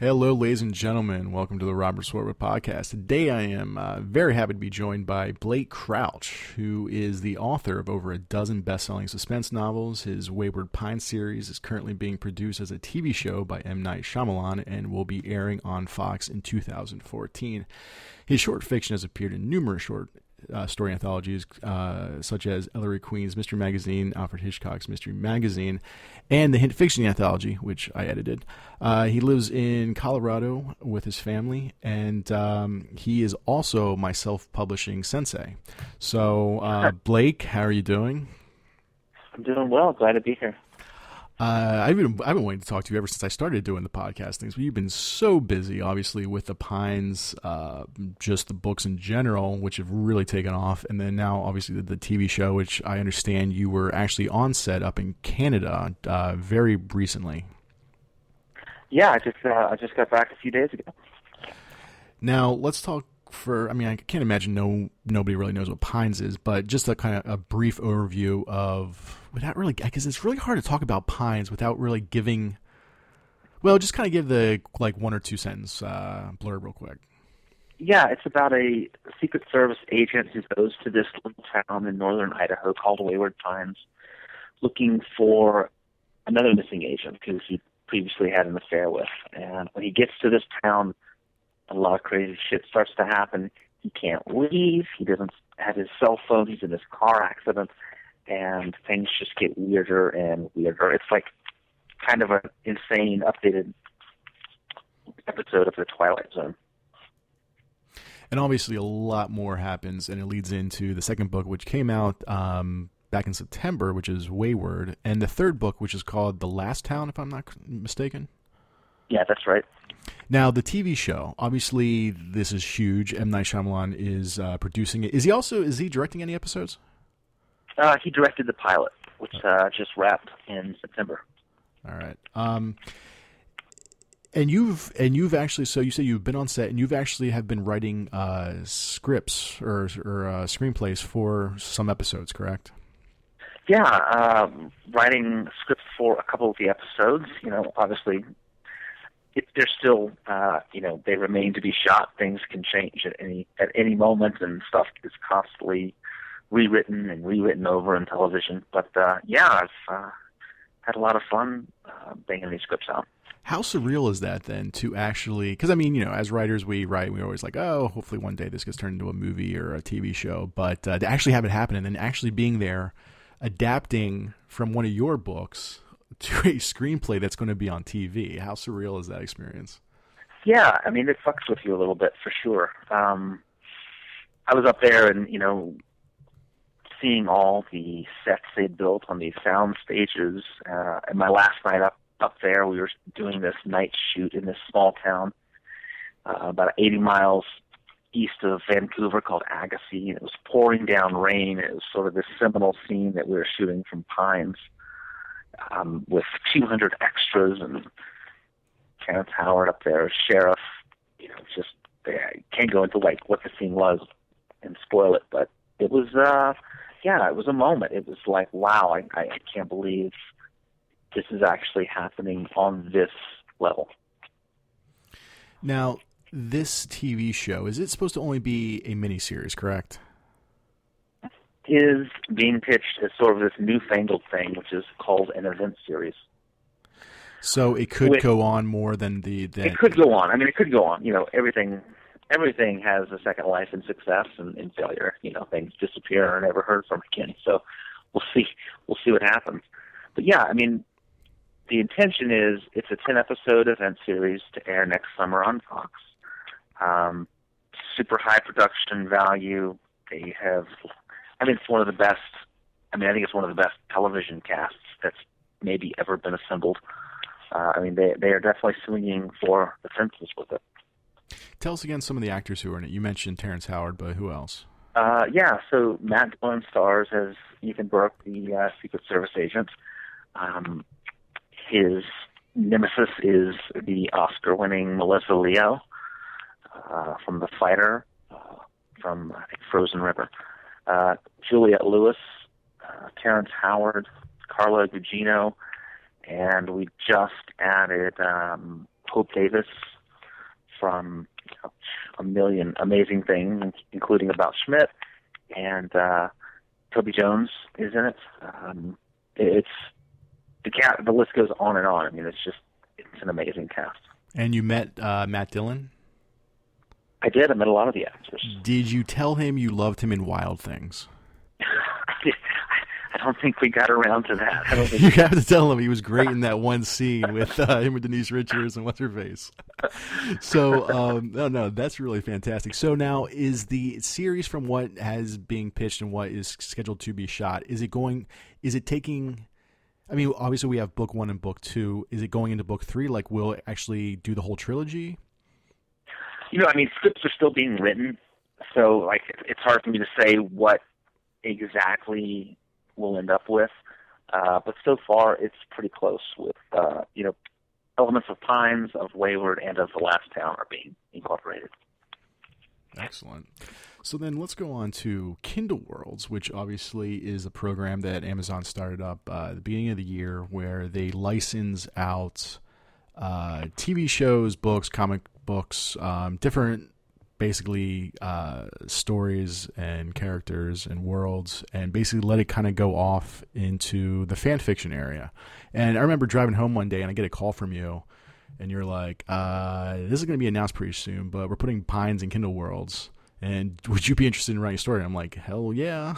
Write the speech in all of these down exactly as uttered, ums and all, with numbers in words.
Hello, ladies and gentlemen. Welcome to the Robert Swartwood Podcast. Today I am uh, very happy to be joined by Blake Crouch, who is the author of over a dozen best-selling suspense novels. His Wayward Pines series is currently being produced as a T V show by M. Night Shyamalan and will be airing on Fox in two thousand fourteen. His short fiction has appeared in numerous short Uh, story anthologies uh, such as Ellery Queen's Mystery Magazine, Alfred Hitchcock's Mystery Magazine, and the Hint Fiction anthology, which I edited. Uh, he lives in Colorado with his family, and um, he is also my self-publishing sensei. So, uh, Blake, how are you doing? I'm doing well. Glad to be here. Uh, I've been I've been waiting to talk to you ever since I started doing the podcast things. But you've been so busy, obviously, with the Pines, uh, just the books in general, which have really taken off, and then now, obviously, the, the T V show, which I understand you were actually on set up in Canada uh, very recently. Yeah, I just uh, I just got back a few days ago. Now let's talk. For I mean, I can't imagine no nobody really knows what Pines is, but just a kind of a brief overview of without really, because it's really hard to talk about Pines without really giving. Well, just kind of give the like one or two sentence uh, blurb real quick. Yeah, it's about a Secret Service agent who goes to this little town in northern Idaho called Wayward Pines, looking for another missing agent who he previously had an affair with. And when he gets to this town, a lot of crazy shit starts to happen. He can't leave. He doesn't have his cell phone. He's in this car accident, and things just get weirder and weirder. It's like kind of an insane, updated episode of The Twilight Zone. And obviously, a lot more happens, and it leads into the second book, which came out um, back in September, which is Wayward, and the third book, which is called The Last Town, if I'm not mistaken. Yeah, that's right. Now, the T V show, obviously, this is huge. M. Night Shyamalan is uh, producing it. Is he also, is he directing any episodes? Uh, he directed the pilot, which uh, just wrapped in September. All right. Um, and you've, and you've actually, so you say you've been on set, and you've actually have been writing uh, scripts or, or uh, screenplays for some episodes, correct? Yeah, um, writing scripts for a couple of the episodes. You know, obviously, It, they're still, uh, you know, they remain to be shot. Things can change at any at any moment, and stuff is constantly rewritten and rewritten over in television. But uh, yeah, I've uh, had a lot of fun uh, banging these scripts out. How surreal is that then to actually? Because I mean, you know, as writers, we write, we're always like, oh, hopefully one day this gets turned into a movie or a T V show. But uh, to actually have it happen, and then actually being there, adapting from one of your books to a screenplay that's going to be on T V. How surreal is that experience? Yeah, I mean, it fucks with you a little bit for sure. Um, I was up there and, you know, seeing all the sets they'd built on these sound stages. Uh, and my last night up, up there, we were doing this night shoot in this small town, uh, about eighty miles east of Vancouver called Agassiz. It was pouring down rain. It was sort of this seminal scene that we were shooting from Pines. Um, with two hundred extras and Terrence Howard up there as sheriff. You know, just I can't go into like what the scene was and spoil it, but it was, uh, yeah, it was a moment. It was like, wow, I, I can't believe this is actually happening on this level. Now, this T V show, is it supposed to only be a miniseries, correct? Is being pitched as sort of this newfangled thing, which is called an event series. So it could With, go on more than the. Than... It could go on. I mean, it could go on. You know, everything, everything has a second life in success and in failure. You know, things disappear and are never heard from again. So we'll see. We'll see what happens. But yeah, I mean, the intention is it's a ten episode event series to air next summer on Fox. Um, super high production value. They have. I mean, it's one of the best, I mean, I think it's one of the best television casts that's maybe ever been assembled. Uh, I mean, they they are definitely swinging for the fences with it. Tell us again some of the actors who are in it. You mentioned Terrence Howard, but who else? Uh, yeah, so Matt Dillon stars as Ethan Burke, the uh, Secret Service agent. Um, his nemesis is the Oscar-winning Melissa Leo uh, from The Fighter, uh, from, I think, Frozen River. Uh, Juliette Lewis, uh, Terrence Howard, Carla Gugino, and we just added um, Hope Davis from you know, a million amazing things, including about Schmidt, and uh, Toby Jones is in it. Um, it's the cat. The list goes on and on. I mean, it's just it's an amazing cast. And you met uh, Matt Dillon? I did. I met a lot of the actors. Did you tell him you loved him in Wild Things? I don't think we got around to that. I don't think you have to tell him he was great in that one scene with uh, him and Denise Richards and what's her face. So, um, no, no, that's really fantastic. So now, is the series from what has being pitched and what is scheduled to be shot? Is it going? Is it taking? I mean, obviously we have book one and book two. Is it going into book three? Like, will it actually do the whole trilogy? You know, I mean, scripts are still being written, so like it's hard for me to say what exactly we'll end up with. Uh, but so far, it's pretty close with, uh, you know, elements of Pines, of Wayward, and of The Last Town are being incorporated. Excellent. So then let's go on to Kindle Worlds, which obviously is a program that Amazon started up uh, at the beginning of the year where they license out uh, T V shows, books, comic books, um, different basically uh, stories and characters and worlds, and basically let it kind of go off into the fan fiction area. And I remember driving home one day and I get a call from you and you're like, uh, this is going to be announced pretty soon, but we're putting Pines in Kindle Worlds. And would you be interested in writing a story? And I'm like, hell yeah.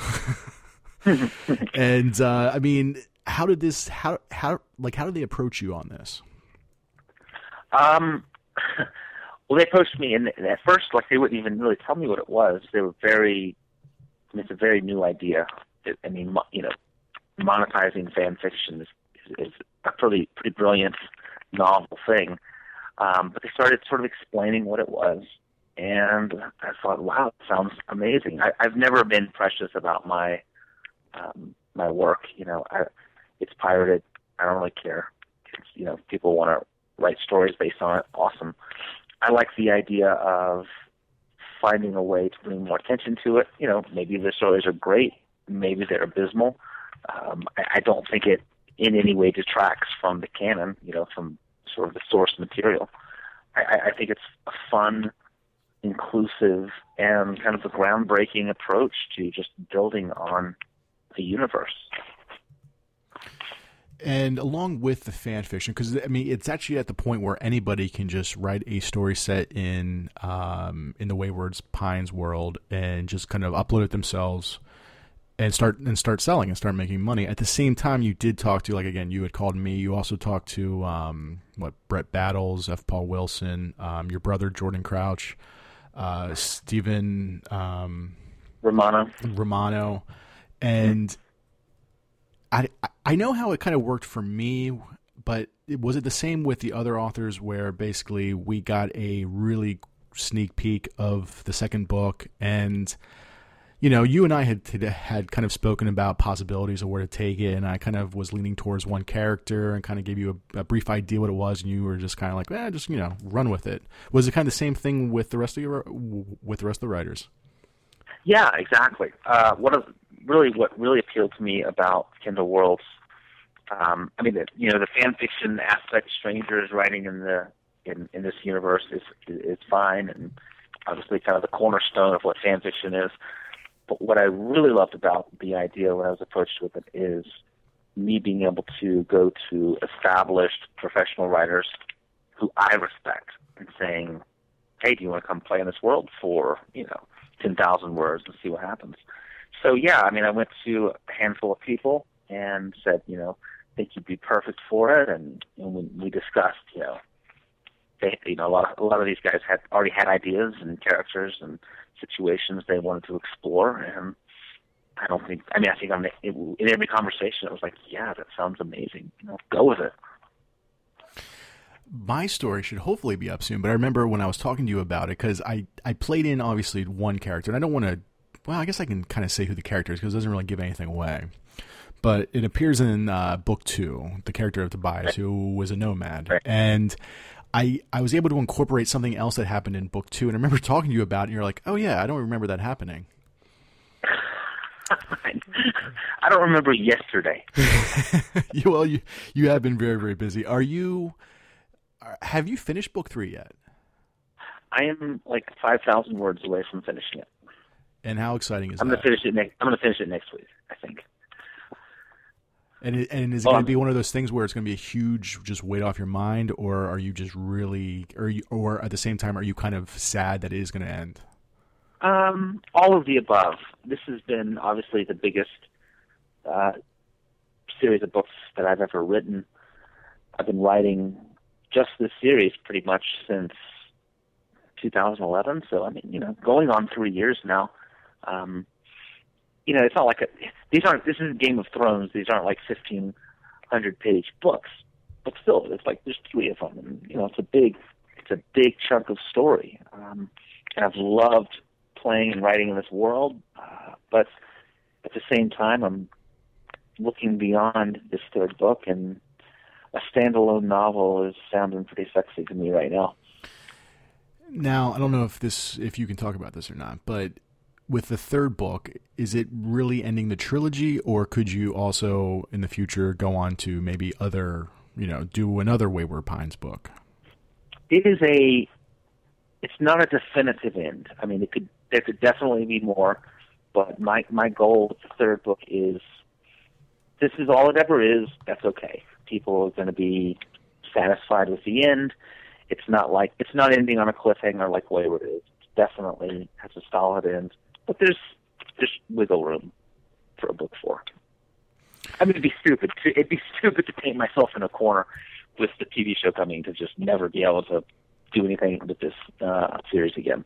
And uh, I mean, how did this, how, how, like, how did they approach you on this? Um, well, they approached me, and at first, like, they wouldn't even really tell me what it was. They were very, I mean, it's a very new idea. It, I mean, you know, monetizing fan fiction is, is, is a pretty, pretty brilliant, novel thing. Um, but they started sort of explaining what it was, and I thought, wow, it sounds amazing. I, I've never been precious about my um, my work. You know, I, it's pirated. I don't really care. It's, you know, people want to write stories based on it. Awesome. I like the idea of finding a way to bring more attention to it. You know, maybe the stories are great. Maybe they're abysmal. Um, I, I don't think it in any way detracts from the canon, you know, from sort of the source material. I, I think it's a fun, inclusive, and kind of a groundbreaking approach to just building on the universe. And along with the fan fiction, because I mean, it's actually at the point where anybody can just write a story set in um, in the Wayward's Pines world and just kind of upload it themselves and start and start selling and start making money. At the same time, you did talk to, like, again, you had called me. You also talked to um, what Brett Battles, F. Paul Wilson, um, your brother Jordan Crouch, uh, Stephen um, Romano, Romano, and. Mm-hmm. I I know how it kind of worked for me, but was it the same with the other authors where basically we got a really sneak peek of the second book, and you know, you and I had had kind of spoken about possibilities of where to take it, and I kind of was leaning towards one character and kind of gave you a, a brief idea what it was, and you were just kind of like, eh, just, you know, run with it. Was it kind of the same thing with the rest of your with the rest of the writers? Yeah, exactly. Uh, one of really what really appealed to me about Kindle Worlds, um, I mean, the, you know, the fan fiction aspect, strangers writing in the in, in this universe is is fine, and obviously kind of the cornerstone of what fan fiction is. But what I really loved about the idea when I was approached with it is me being able to go to established professional writers who I respect and saying, hey, do you want to come play in this world for, you know, ten thousand words and see what happens? So, yeah, I mean, I went to a handful of people and said, you know, I think you'd be perfect for it. And, and we, we discussed, you know, they, you know, a lot of, a lot of these guys had already had ideas and characters and situations they wanted to explore. And I don't think, I mean, I think I'm, in every conversation, it was like, yeah, that sounds amazing. You know, go with it. My story should hopefully be up soon, but I remember when I was talking to you about it, because I, I played in, obviously, one character, and I don't want to, well, I guess I can kind of say who the character is, because it doesn't really give anything away. But it appears in uh, book two, the character of Tobias, right, who was a nomad. Right. And I I was able to incorporate something else that happened in book two, and I remember talking to you about it, and you're like, oh, yeah, I don't remember that happening. I don't remember yesterday. you, well, you, you have been very, very busy. Are you... Have you finished book three yet? I am like five thousand words away from finishing it. And how exciting is I'm that? Gonna finish it next, I'm going to finish it next week, I think. And it, and is it Um, going to be one of those things where it's going to be a huge just weight off your mind, or are you just really, or you, or at the same time, are you kind of sad that it is going to end? Um, all of the above. This has been obviously the biggest uh, series of books that I've ever written. I've been writing just this series pretty much since two thousand eleven. So I mean, you know, going on three years now. Um, you know, it's not like a, these aren't. This isn't Game of Thrones. These aren't like fifteen hundred page books. But still, it's like there's three of them, and you know, it's a big, it's a big chunk of story. Um, and I've loved playing and writing in this world, uh, but at the same time, I'm looking beyond this third book, and a standalone novel is sounding pretty sexy to me right now. Now, I don't know if this, if you can talk about this or not, but with the third book, is it really ending the trilogy, or could you also in the future go on to maybe other, you know, do another Wayward Pines book? It is a, it's not a definitive end. I mean, it could, there could definitely be more, but my, my goal with the third book is, this is all it ever is, that's okay. People are going to be satisfied with the end. It's not like, it's not ending on a cliffhanger like Wayward is. It definitely has a solid end. But there's there's wiggle room for a book four. I mean, it'd be stupid. To, it'd be stupid to paint myself in a corner with the T V show coming to just never be able to do anything with this uh, series again.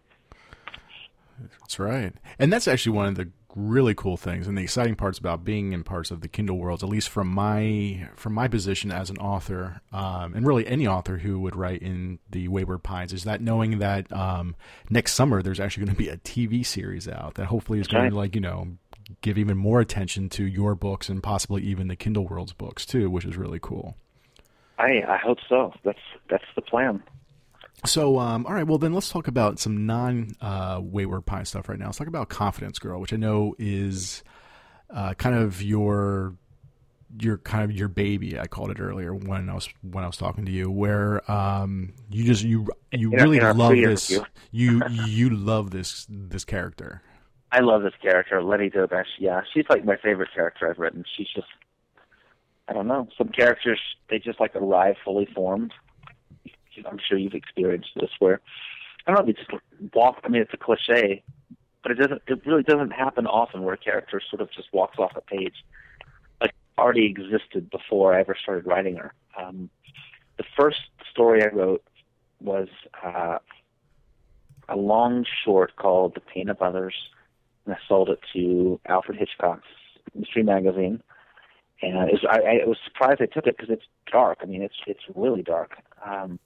That's right. And that's actually one of the really cool things and the exciting parts about being in parts of the Kindle worlds, at least from my from my position as an author, um, and really any author who would write in the Wayward Pines, is that knowing that um, next summer there's actually going to be a T V series out that hopefully is going right. to, like, you know, give even more attention to your books and possibly even the Kindle worlds books too, which is really cool. I I hope so. That's that's the plan. So, um, all right, well, then let's talk about some non uh, Wayward Pine stuff right now. Let's talk about Confidence Girl, which I know is uh, kind of your your kind of your baby. I called it earlier when I was when I was talking to you, where um, you just you you in really our, love this. Review. you you love this this character. I love this character, Letty Dobesh. Yeah, she's like my favorite character I've written. She's just, I don't know, some characters, they just like arrive fully formed. I'm sure you've experienced this where, I don't know if you just walk, I mean, it's a cliche, but it doesn't, it really doesn't happen often where a character sort of just walks off a page. Like, already existed before I ever started writing her. Um, the first story I wrote was uh, a long short called The Pain of Others, and I sold it to Alfred Hitchcock's Mystery Magazine. And it was, I, I was surprised I took it because it's dark. I mean, it's it's really dark. Um,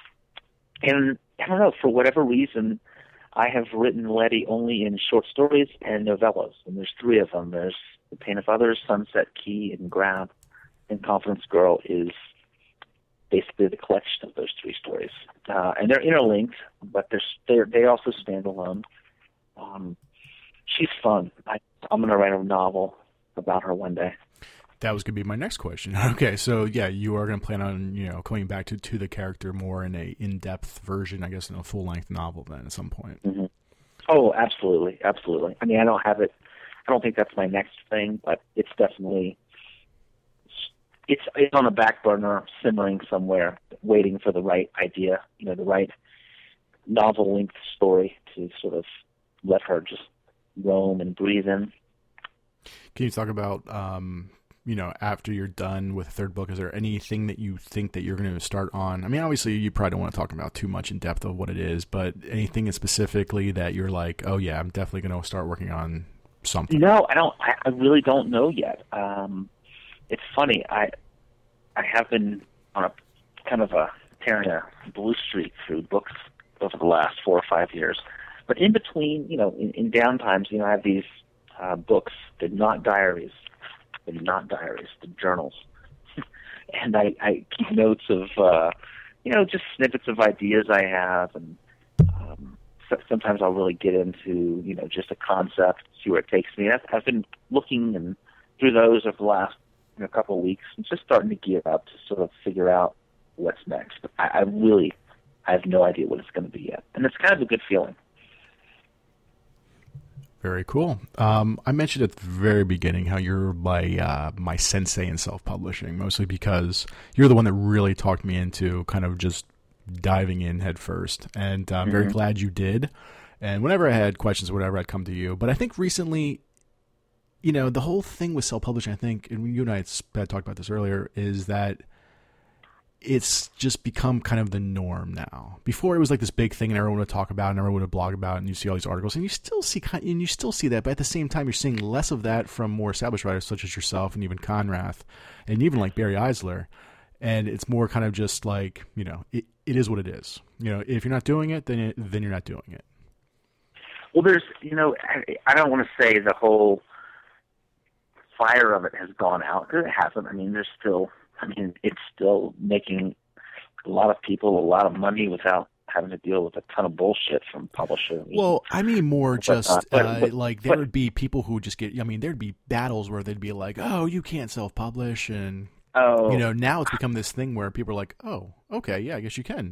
and I don't know, for whatever reason, I have written Letty only in short stories and novellas. And there's three of them. There's The Pain of Others, Sunset Key, and Grab. And Confidence Girl is basically the collection of those three stories. Uh, and they're interlinked, but they're, they're, they also stand alone. Um, she's fun. I, I'm going to write a novel about her one day. That was going to be my next question. Okay, so yeah, you are going to plan on, you know, coming back to, to the character more in a in-depth version, I guess, in a full-length novel then at some point. Mm-hmm. Oh, absolutely, absolutely. I mean, I don't have it, I don't think that's my next thing, but it's definitely, it's, it's on a back burner, simmering somewhere, waiting for the right idea, you know, the right novel-length story to sort of let her just roam and breathe in. Can you talk about, um, you know, after you're done with the third book, is there anything that you think that you're going to start on? I mean, obviously you probably don't want to talk about too much in depth of what it is, but anything specifically that you're like, oh yeah, I'm definitely going to start working on something? No, I don't, I, I really don't know yet. Um, it's funny. I, I have been on a kind of a tearing a blue streak through books over the last four or five years. But in between, you know, in, in downtimes, you know, I have these uh, books. They're not diaries. They're not diaries. They're journals. And I, I keep notes of, uh, you know, just snippets of ideas I have. And um, so sometimes I'll really get into, you know, just a concept, see where it takes me. I've, I've been looking and through those over the last you know, couple of weeks and just starting to gear up to sort of figure out what's next. I, I really, I have no idea what it's going to be yet. And it's kind of a good feeling. Very cool. Um, I mentioned at the very beginning how you're my uh, my sensei in self-publishing, mostly because you're the one that really talked me into kind of just diving in head first. And I'm mm-hmm. very glad you did. And whenever I had questions or whatever, I'd come to you. But I think recently, you know, the whole thing with self-publishing, I think, and you and I had talked about this earlier, is that it's just become kind of the norm now. Before it was like this big thing and everyone would talk about it and everyone would blog about it and you see all these articles and you still see and you still see that, but at the same time you're seeing less of that from more established writers such as yourself and even Conrath and even like Barry Eisler. And it's more kind of just like, you know, it, it is what it is. You know, if you're not doing it, then it, then you're not doing it. Well, there's, you know, I, I don't want to say the whole fire of it has gone out, because it hasn't. I mean, there's still, I mean, it's still making a lot of people a lot of money without having to deal with a ton of bullshit from publishers. Well, I mean more just but, uh, but, uh, but, like there but, would be people who would just get, I mean, there'd be battles where they'd be like, oh, you can't self-publish. And, oh, you know, now it's become this thing where people are like, oh, okay, yeah, I guess you can.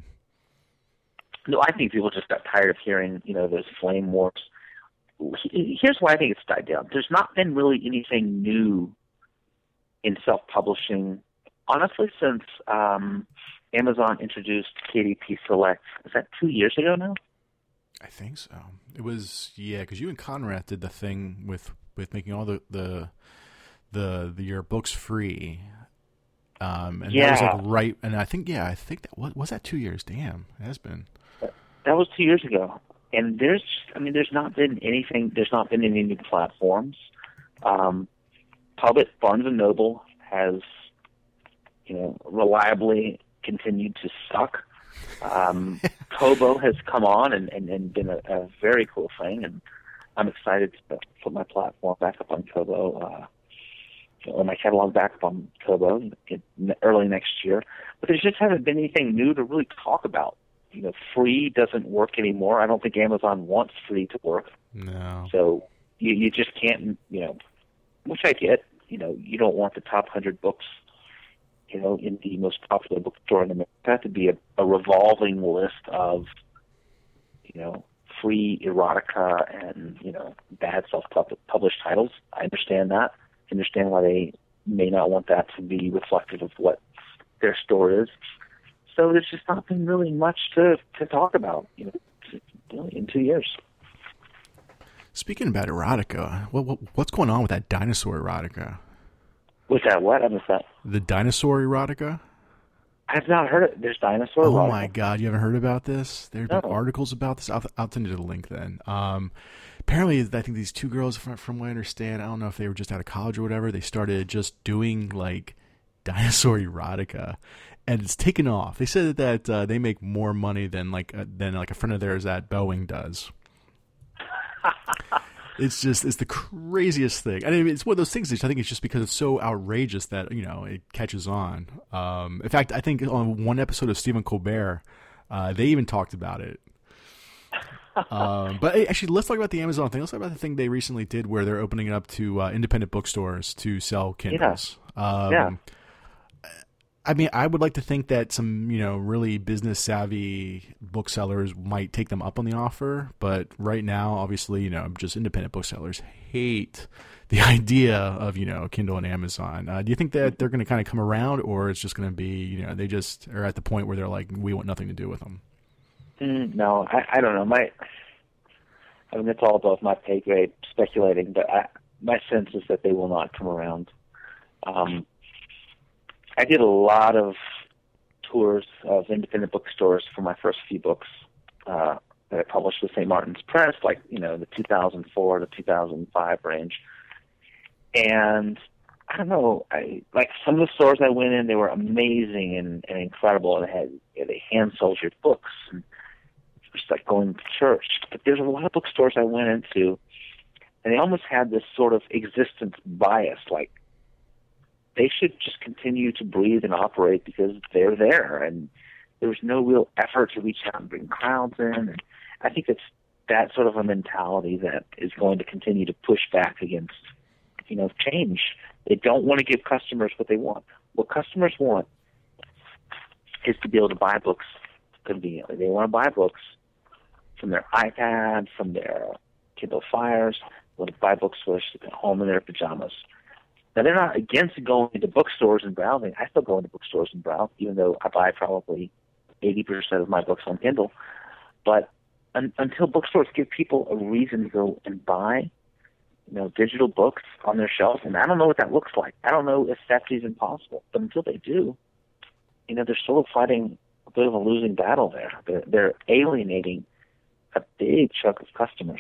No, I think people just got tired of hearing, you know, those flame wars. Here's why I think it's died down. There's not been really anything new in self-publishing, honestly, since um, Amazon introduced K D P Select. Is that two years ago now? I think so. It was, yeah, because you and Conrath did the thing with, with making all the the the, the your books free. Um, and yeah. that was like right, and I think, yeah, I think that was, was that two years? Damn, it has been. That was two years ago. And there's, I mean, there's not been anything, there's not been any new platforms. Um, Public, Barnes and Noble has, you know, reliably continued to suck. Um, Kobo has come on and, and, and been a, a very cool thing, and I'm excited to put my platform back up on Kobo, uh, or my catalog back up on Kobo in, in early next year. But there just hasn't been anything new to really talk about. You know, free doesn't work anymore. I don't think Amazon wants free to work. No. So you, you just can't, you know, which I get. You know, you don't want the top one hundred books, you know, in the most popular bookstore in America to be a, a revolving list of, you know, free erotica and, you know, bad self-published titles. I understand that. I understand why they may not want that to be reflective of what their store is. So there's just not been really much to, to talk about, you know, in two years. Speaking about erotica, what, what what's going on with that dinosaur erotica? With that what? I missed that. The dinosaur erotica? I've not heard it. There's dinosaur oh erotica. Oh my God, you haven't heard about this? There have no. been articles about this. I'll, I'll send you the link then. Um, apparently, I think these two girls, from, from what I understand, I don't know if they were just out of college or whatever, they started just doing like dinosaur erotica. And it's taken off. They said that uh, they make more money than like uh, than like a friend of theirs at Boeing does. It's just it's the craziest thing. I mean, it's one of those things that I think it's just because it's so outrageous that, you know, it catches on. Um, in fact, I think on one episode of Stephen Colbert, uh, they even talked about it. um, but hey, actually, let's talk about the Amazon thing. Let's talk about the thing they recently did where they're opening it up to uh, independent bookstores to sell Kindles. Yeah. Um, yeah. I mean, I would like to think that some, you know, really business savvy booksellers might take them up on the offer. But right now, obviously, you know, just independent booksellers hate the idea of, you know, Kindle and Amazon. Uh, do you think that they're going to kind of come around, or it's just going to be, you know, they just are at the point where they're like, we want nothing to do with them? Mm, no, I, I don't know. My, I mean, it's all above my pay grade speculating, but I, my sense is that they will not come around. Um, I did a lot of tours of independent bookstores for my first few books uh, that I published with Saint Martin's Press, like, you know, the two thousand four to two thousand five range. And I don't know, I like some of the stores I went in, they were amazing and, and incredible, and they had you know, they hand sold your books, and it was like going to church. But there's a lot of bookstores I went into, and they almost had this sort of existence bias, like, they should just continue to breathe and operate because they're there, and there was no real effort to reach out and bring crowds in. And I think it's that sort of a mentality that is going to continue to push back against, you know, change. They don't want to give customers what they want. What customers want is to be able to buy books conveniently. They want to buy books from their iPad, from their Kindle Fires. They want to buy books for at home in their pajamas. Now, they're not against going into bookstores and browsing. I still go into bookstores and browse, even though I buy probably eighty percent of my books on Kindle. But un- until bookstores give people a reason to go and buy, you know, digital books on their shelf, and I don't know what that looks like. I don't know if that's even possible. But until they do, you know, they're sort of fighting a bit of a losing battle there. They're, they're alienating a big chunk of customers.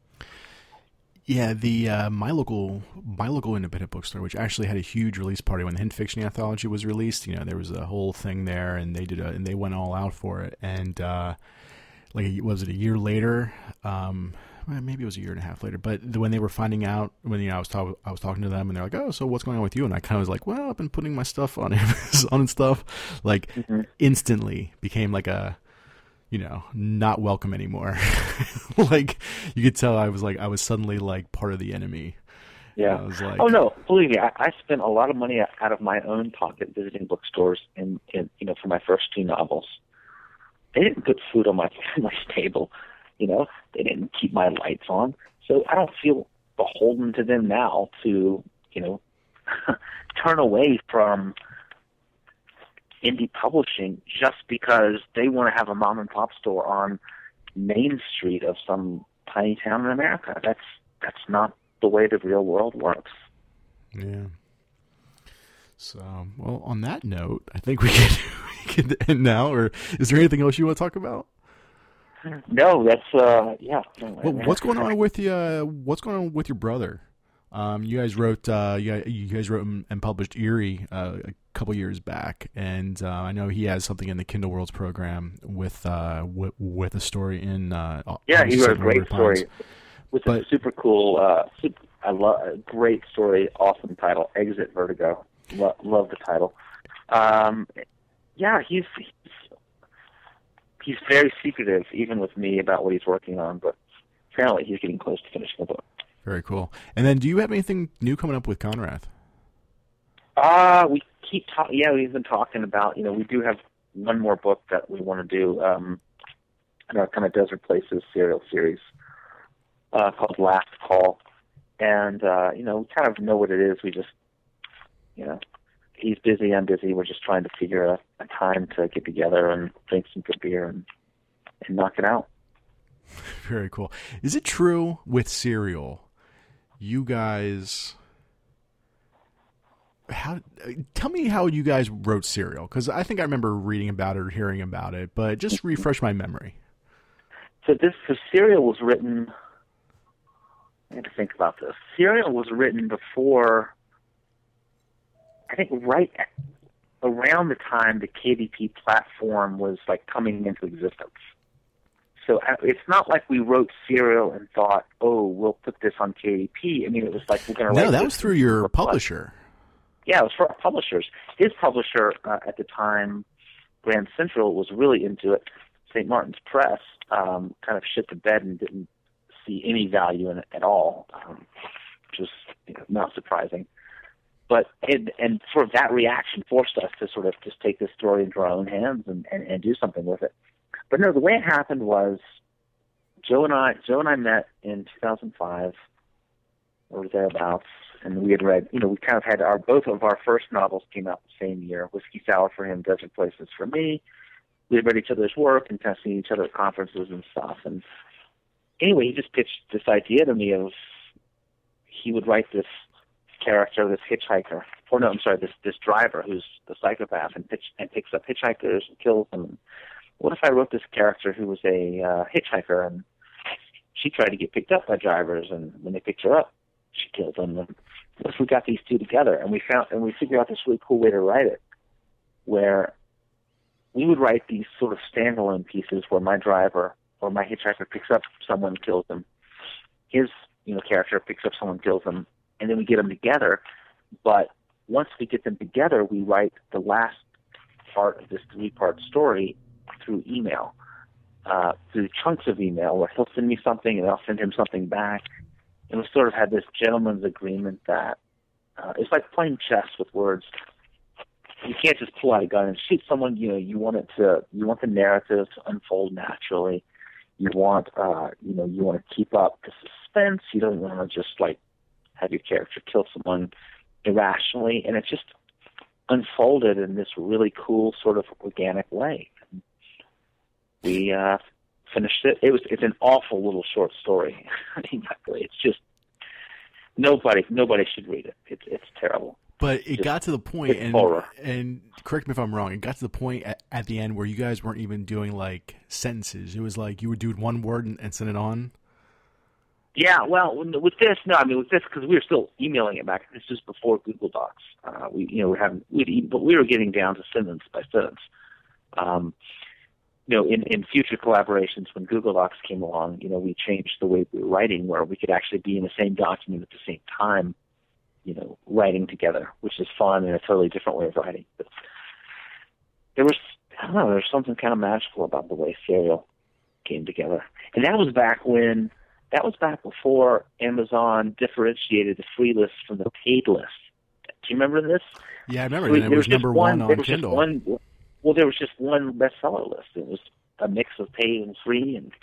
Yeah, the uh, my local my local independent bookstore, which actually had a huge release party when the Hint Fiction Anthology was released. You know, there was a whole thing there, and they did a, and they went all out for it. And uh, like, was it a year later? Um, well, maybe it was a year and a half later. But when they were finding out, when you know, I was talking, I was talking to them, and they're like, "Oh, so what's going on with you?" And I kind of was like, "Well, I've been putting my stuff on Amazon and stuff." Like, mm-hmm. instantly became like a, you know, not welcome anymore. Like, you could tell I was like, I was suddenly like part of the enemy. Yeah. I was like, oh no, believe me, I, I spent a lot of money out of my own pocket visiting bookstores in, in, you know, for my first two novels. They didn't put food on my family's table. You know, they didn't keep my lights on. So I don't feel beholden to them now to, you know, turn away from indie publishing just because they want to have a mom and pop store on Main Street of some tiny town in America. That's that's not the way the real world works. Yeah. So, well, on that note, I think we can, we can end now. Or is there anything else you want to talk about? No, that's uh, yeah. Well, what's going on with you? Uh, what's going on with your brother? Um, you guys wrote, uh, you, guys, you guys wrote and published Eerie uh, a couple years back, and uh, I know he has something in the Kindle Worlds program with uh, w- with a story in. Uh, yeah, he wrote a great story with but, a super cool, uh, super, I love a great story, awesome title, Exit Vertigo. Lo- love the title. Um, yeah, he's, he's he's very secretive, even with me, about what he's working on, but apparently he's getting close to finishing the book. Very cool. And then, do you have anything new coming up with Conrath? Uh, we keep talking. Yeah, we've been talking about. You know, we do have one more book that we want to do um, in our kind of Desert Places serial series uh, called Last Call, and uh, you know, we kind of know what it is. We just, you know, he's busy, I'm busy. We're just trying to figure a, a time to get together and drink some good beer and and knock it out. Very cool. Is it true with Serial? You guys, how? Tell me how you guys wrote Serial, because I think I remember reading about it or hearing about it, but just refresh my memory. So this, so Serial was written. I had to think about this. Serial was written before, I think, right at, around the time the K D P platform was like coming into existence. So it's not like we wrote Serial and thought, oh, we'll put this on K D P. I mean, it was like, we're going to write No, that this was through your publisher. Yeah, it was for our publishers. His publisher uh, at the time, Grand Central, was really into it. Saint Martin's Press um, kind of shit the bed and didn't see any value in it at all, um, which was, you know, not surprising. But it, and sort of that reaction forced us to sort of just take this story into our own hands and, and, and do something with it. But no, the way it happened was Joe and I, Joe and I met in two thousand five or thereabouts, and we had read, you know, we kind of had our, both of our first novels came out the same year, Whiskey Sour for him, Desert Places for me. We had read each other's work and kind of seen each other at conferences and stuff. And anyway, he just pitched this idea to me of he would write this character, this hitchhiker, or no, I'm sorry, this this driver who's the psychopath and pitch and picks up hitchhikers and kills them. What if I wrote this character who was a uh, hitchhiker and she tried to get picked up by drivers, and when they picked her up, she killed them? And what if we got these two together and we found and we figured out this really cool way to write it, where we would write these sort of standalone pieces where my driver or my hitchhiker picks up someone, kills them. His, you know, character picks up someone, kills them, and then we get them together. But once we get them together, we write the last part of this three-part story through email, uh, through chunks of email, where he'll send me something and I'll send him something back. And we sort of had this gentleman's agreement that uh, it's like playing chess with words. you can't just pull out a gun and shoot someone. You know, you want it to, you want the narrative to unfold naturally. You want, uh, you know, you want to keep up the suspense. You don't want to just like have your character kill someone irrationally, and it just unfolded in this really cool sort of organic way. We uh, finished it. It was it's an awful little short story. I mean, it's just nobody nobody should read it. It's it's terrible. But it just, got to the point, and horror. and correct me if I'm wrong. It got to the point at, at the end where you guys weren't even doing like sentences. It was like you would do one word and, and send it on. Yeah, well, with this, no, I mean with this because we were still emailing it back. This was before Google Docs. Uh, we, you know, we having, we'd, but we were getting down to sentence by sentence. Um, you know, in, in future collaborations, when Google Docs came along, you know, we changed the way we were writing, where we could actually be in the same document at the same time, you know, writing together, which is fun and a totally different way of writing. But there was, I don't know, there was something kind of magical about the way Serial came together, and that was back when. That was back before Amazon differentiated the free list from the paid list. Do you remember this? Yeah, I remember. So it was, was number one, one on was Kindle. One, well, there was just one bestseller list. It was a mix of paid and free, and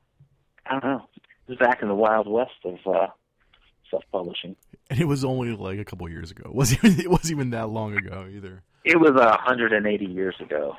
I don't know. It was back in the Wild West of uh, self-publishing. And it was only like a couple of years ago. It wasn't even, it wasn't even that long ago either. It was uh, one hundred eighty years ago.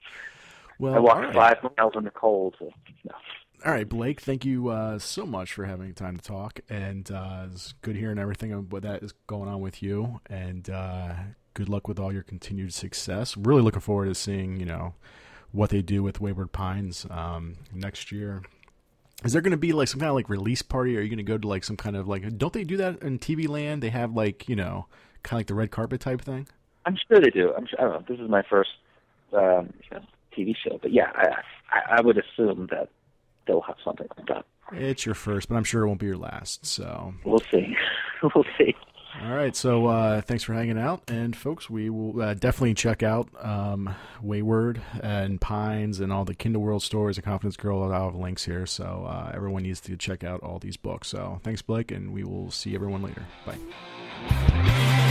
Well, I walked right. five miles in the cold. So, no. All right, Blake, thank you uh, so much for having time to talk, and uh, it's good hearing everything of what that is going on with you, and uh, good luck with all your continued success. Really looking forward to seeing, you know, what they do with Wayward Pines um, next year. Is there going to be like some kind of like release party? Or are you going to go to like some kind of like, don't they do that in T V land? They have like, you know, kind of like the red carpet type thing? I'm sure they do. I'm sure, I don't know. This is my first um, you know, T V show, but yeah, I, I, I would assume that they'll have something like that. It's your first, but I'm sure it won't be your last. So we'll see. We'll see. All right. So uh, thanks for hanging out, and folks, we will uh, definitely check out um, Wayward and Pines and all the Kindle World Stories and Confidence Girl. I'll have links here, so uh, everyone needs to check out all these books. So thanks, Blake, and we will see everyone later. Bye.